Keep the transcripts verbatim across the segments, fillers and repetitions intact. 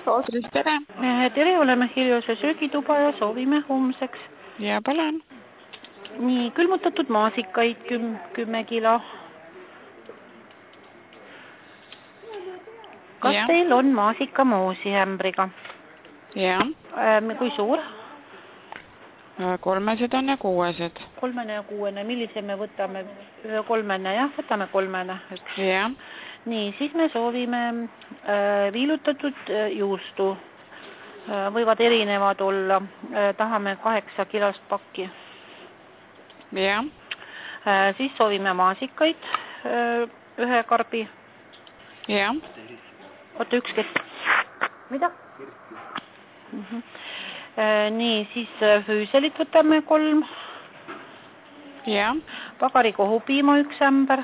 Tervist, tere. Tere, oleme Hiljose söögituba ja soovime homseks. Ja, palun. Nii, külmutatud maasikaid küm, kümme kilo. Kas ja. teil on maasika moosi hämbriga? Ja. Ähm, kui suur? Kolmesed on ja kuuesed. Kolmene ja kuuene. Millise me võtame? Kolmene, jah, võtame kolmene. Üks. Ja. Nii, siis me soovime äh, viilutatud äh, juustu. Äh, võivad erinevad olla. Äh, tahame kaheksa kilost pakki. Ja. Äh, siis soovime maasikaid äh, ühe karbi. Ja. Oota, üks kes. Mida? Mhm. Äh, nii, siis füüselit võtame kolm. Ja. Pagari kohupiima üks ämber.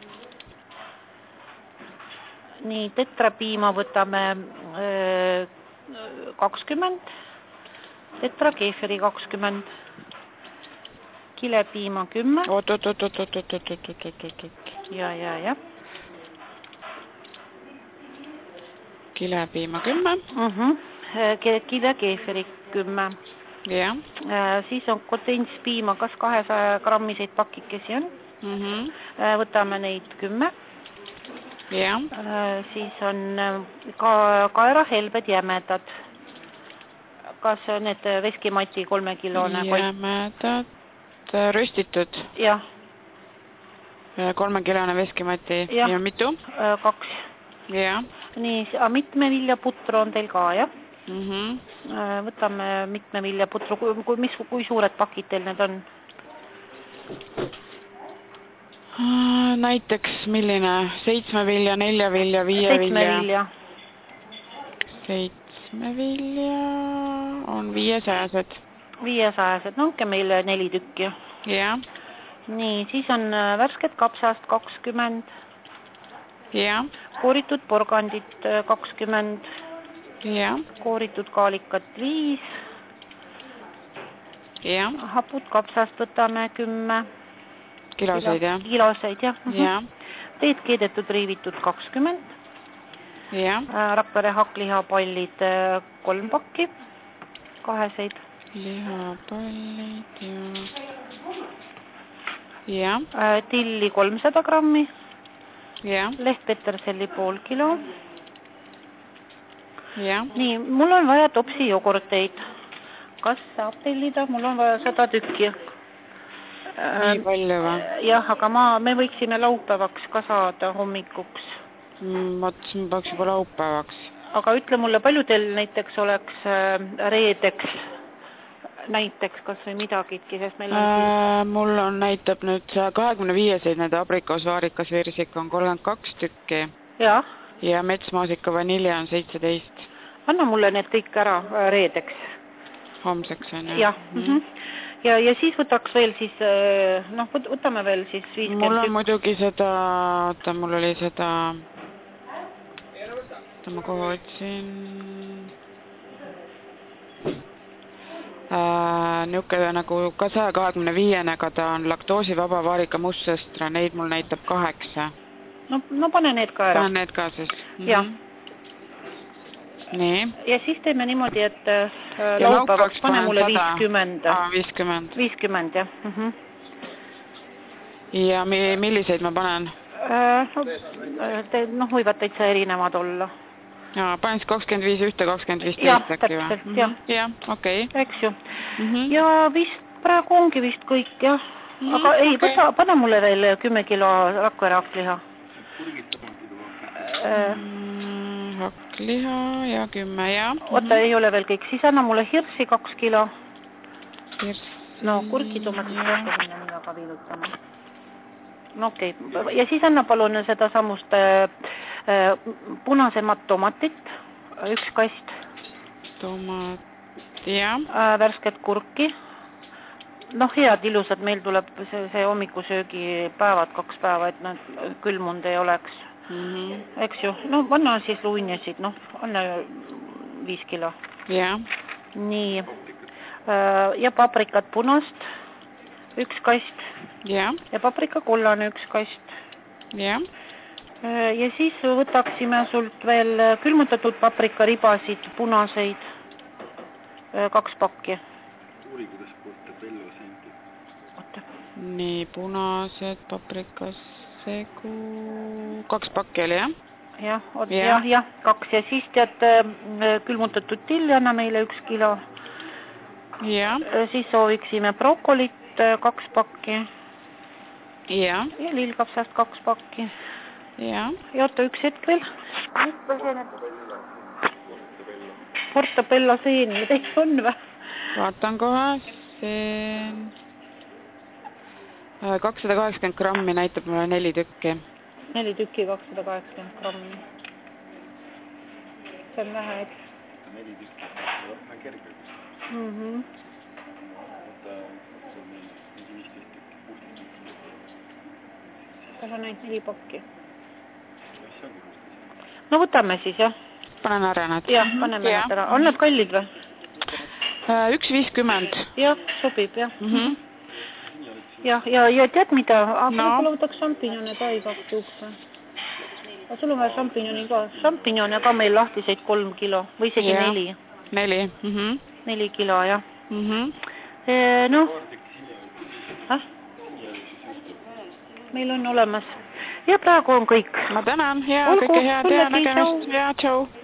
Nii, tetrapiima võtame äh, kakskümmend. Tetra keefiri kakskümmend. Kilepiima kümme. Oot, oot, oot, oot, oot, oot, oot, oot, oot, oot, oot. Ja, ja, ja. Kilepiima kümme. Mhm. Kile keefiri kümme. Ja. Siis on kotentspiima, kas kahesaja grammiseid pakikesi on. Mhm. Võtame neid kümme. Ja. Siis on ka kaerahelbed jämedad. Kas need veskimati kolmekilone? Jämedad röstitud? Jah. Kolmekilone veskimati. Ja. Ja mitu? Kaks. Ja. Nii, mitme viljaputru on teil ka, jah? Mhm. Võtame mitme viljaputru. Kui, mis, kui suured pakid teil need on? Näiteks milline? Seitsme vilja, nelja vilja, viie vilja? Seitsme vilja. Seitsme vilja on viiesajased. Viiesajased, no onke meil neli tükki. Ja. Nii, siis on värsket kapsast kakskümmend. Ja. Kooritud porgandit kakskümmend. Ja. Kooritud kaalikat viis. Ja. Hapud kapsast võtame kümme. Kiloseid, jah? Kiloseid, jah. Ja. Teed keedetud riivitud kakskümmend. Ja. Rakvere hakklihapallid kolm pakki. Kaheseid. Lihapallid ja... Ja. Tilli kolmsada grammi. Ja. Lehtpeterselli pool kilo. Ja. Nii, mul on vaja topsi jogurteid. Kas saab tellida? Mul on vaja sada tükki. Nii palju või? Jah, aga ma, me võiksime laupäevaks ka saada hommikuks. Mõttes, ma peaks juba laupäevaks. Aga ütle mulle, palju teil näiteks oleks reedeks näiteks kas või midagitki, sest meil on äh, siis... Mul on näitab nüüd kahekümne viieseid need abrikoos, vaarikas, virsik on kolmkümmend kaks tükki. Ja. Ja metsmaasika vanilja on seitseteist. Anna mulle need kõik ära reedeks. Homseks on, jah? Jah. Mm -hmm. Ja, ja siis võtaks veel siis, noh, võtame veel siis viiskümmend mul on muidugi seda, oota, mul oli seda, oota, ma kohe otsin, äh, niuke nagu ka saja kahekümne viiene, aga ta on laktoosivaba vaarika mustsõstra, neid mul näitab kaheksa. No, no pane need ka ära. Pane need ka siis. Mm -hmm. Jah. Nii. Ja siis teeme niimoodi, et äh, laupäevaks pane mulle viiskümmend. Aa, viiskümmend. viiskümmend, jah. Mm -hmm. Ja mi milliseid ma panen? Äh, no, te, noh, võivad täitsa erinevad olla. Ja, panen siis kakskümmend viis ühte, kakskümmend viis jah, teist äkki või? Täpselt, jah. Jah, okei. Okay. Eks ju. Mm -hmm. Ja vist praegu ongi vist kõik, jah. Mm -hmm. Aga ei, okay. võta, pane mulle veel kümme kilo Rakvere hakkliha. Äh, hakkliha ja kümme, jah. Oota, mm -hmm. ei ole veel kõik. Siis anna mulle hirsi kaks kilo. Hirsi. No, kurkitomatit peate sinna nii väga viilutama. No okei. Okay. Ja siis anna palun seda samust äh, punasemat tomatit. Üks kast. Tomat, jah. Äh, värsket kurki. Noh, head ilusad, meil tuleb see, see hommikusöögi päevad, kaks päeva, et nad külmund ei oleks. Mm -hmm. Eks ju, no anna siis luinjasid, noh, anna viis kilo. Ja. Nii, ja paprikat punast, üks kast. Ja. Ja paprika kollane üks kast. Ja. Ja siis võtaksime sult veel külmutatud paprikaribasid, punaseid, kaks pakki. Uuri, kuidas Portobello sendi. Oota. Nii, punased paprikasegu, kaks pakki oli, jah? Jah, jah, jah, kaks ja siis tead külmutatud tilli anna meile üks kilo. Ja. Siis sooviksime brokolit kaks pakki. Ja. Ja lillkapsast kaks pakki. Ja. Ja oota üks hetk veel. Portobello seen, teis on või? Vaatan kohe, seen. kakssada kaheksakümmend grammi näitab mulle neli tükki. Neli tükki kakssada kaheksakümmend grammi. See on vähe, eks? Neli tükki, vähe kerge. Mhm. Võta, see on mingi viisteist tükki, kuusteist tükki. Tal on ainult neli pakki. See ongi kuusteist. No võtame siis, jah? Panen ära nad. Jah, paneme nad ära. On nad kallid või? üks viiskümmend. Jah, sobib, jah. Mhm. Jah, ja, ja tead mida? Võib-olla võtaks šampinjone ka igaks juhuks. Aga sul on vaja šampinjoni ka. Šampinjone ka meil lahtiseid kolm kilo või isegi ja. neli. Neli. Mhm. Neli kilo, jah. Mhm. E, noh. Ah? Meil on olemas. Ja praegu on kõik. Ma tänan. Ja, Olgu, kõike head ja õnnegi, nägemist. Ja, tšau.